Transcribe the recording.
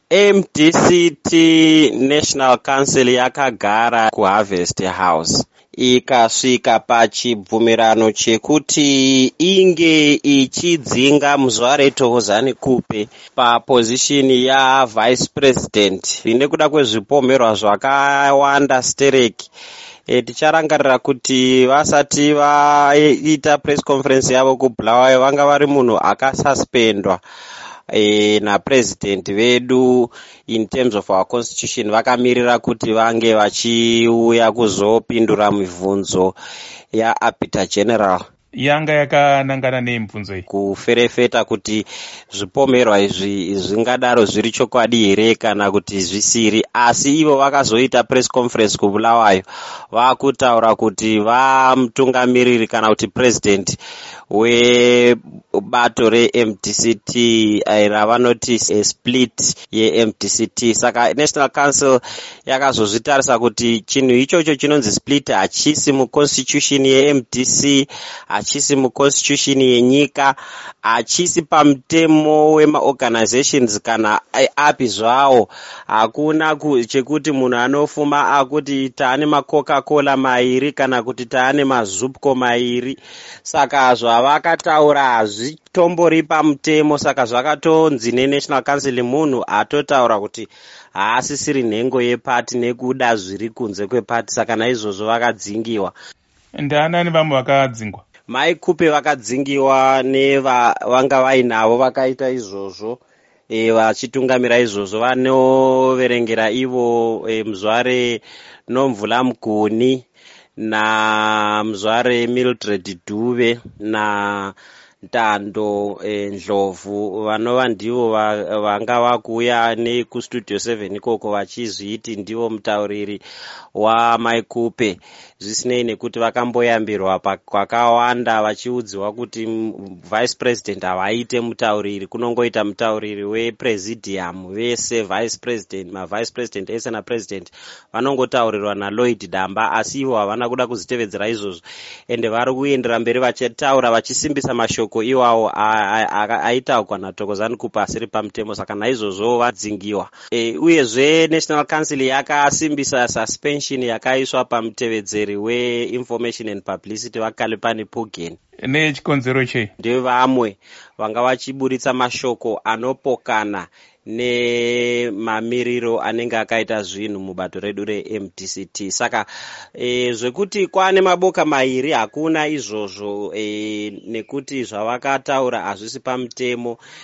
MDCT National Council yakagara kuHarvest House ikasvika pachibvumirano chekuti inge ichidzinga Muzware Thokozani Kupe papozishini yavice president nekuda kwezvipomerwa zvakawanda stereki. Ticharangarira kuti vasati vaita press conference yavo kuBulawayo vanga vari munhu akasuspendwa napresident vedu in terms of our constitution. Vakamirira kuti vange vachiuya kuzopindura mibvunzo yaApita General. Yanga yakanangana nemibvunzo iyi kuferefeta kuti zvipomerwa izvi zvingadaro zviri chokwadi here kana kuti zvisiri, asi ivo vakazoita press conference kuBulawayo vakutaura kuti vamutungamiriri kana kuti president webato reMDCT ravanoti split yeMDCT. Saka National Council yakazozvitarisa kuti chinhu ichocho chinonzi split hachisi muconstitution yeMDC, hachisi muconstitution yenyika, hachisi pamutemo wemaorganizations kana api zvawo. Hakuna chekuti munhu anofuma akuti taane maCoca-Cola mairi kana kuti taane maZupco mairi. Saka zvavakataura hazvitombori pamutemo, saka zvakatonzi neNational Council munhu atotaura kuti haasisiri nhengo yepati nekuda zviri kunze kwepati. Saka naizvozvo vakadzingiwa. Ndaanani vamwe vakadzingwa? Mai Kupe vakadzingiwa nevanga vainavo vakaita izvozvo, vachitungamira izvozvo vanoverengera ivo Muzware Nomvula Muguni naMuzware Mildred Dube na Ntando Ndlovu, vanova ndivo vanga vakuuya nekustudio 7 ikoko vachizviti ndivo mutauriri waMai Kupe. Zvisinei nekuti vakamboyambirwa kwakawanda vachiudziwa kuti vice president havaite mutauriri, kunongoita mutauriri wepresidium vese, vice president, mavice president ese napresident vanongotaurirwa naLloyd Damba, asi ivo havana kuda kuzitevedzera izvozvo ende vari kuendera mberi vachitaura vachisimbisa mashoko iwawo aitaurwa naThokozani Kupe asiri pamutemo. Saka naizvozvo vadzingiwa. Uyezve National Council yakasimbisa suspension yakaiswa pamutevedzeri weInformation and Publicity vaKalepani Pugeni. Nechikonzero chei? Ndevamwe vanga vachiburitsa mashoko anopokana nemamiriro anenge akaita zvinhu mubato redu reMDCT. Saka zvekuti kwane maboka mairi hakuna izvozvo, nekuti zvavakataura hazvisi pamutemo.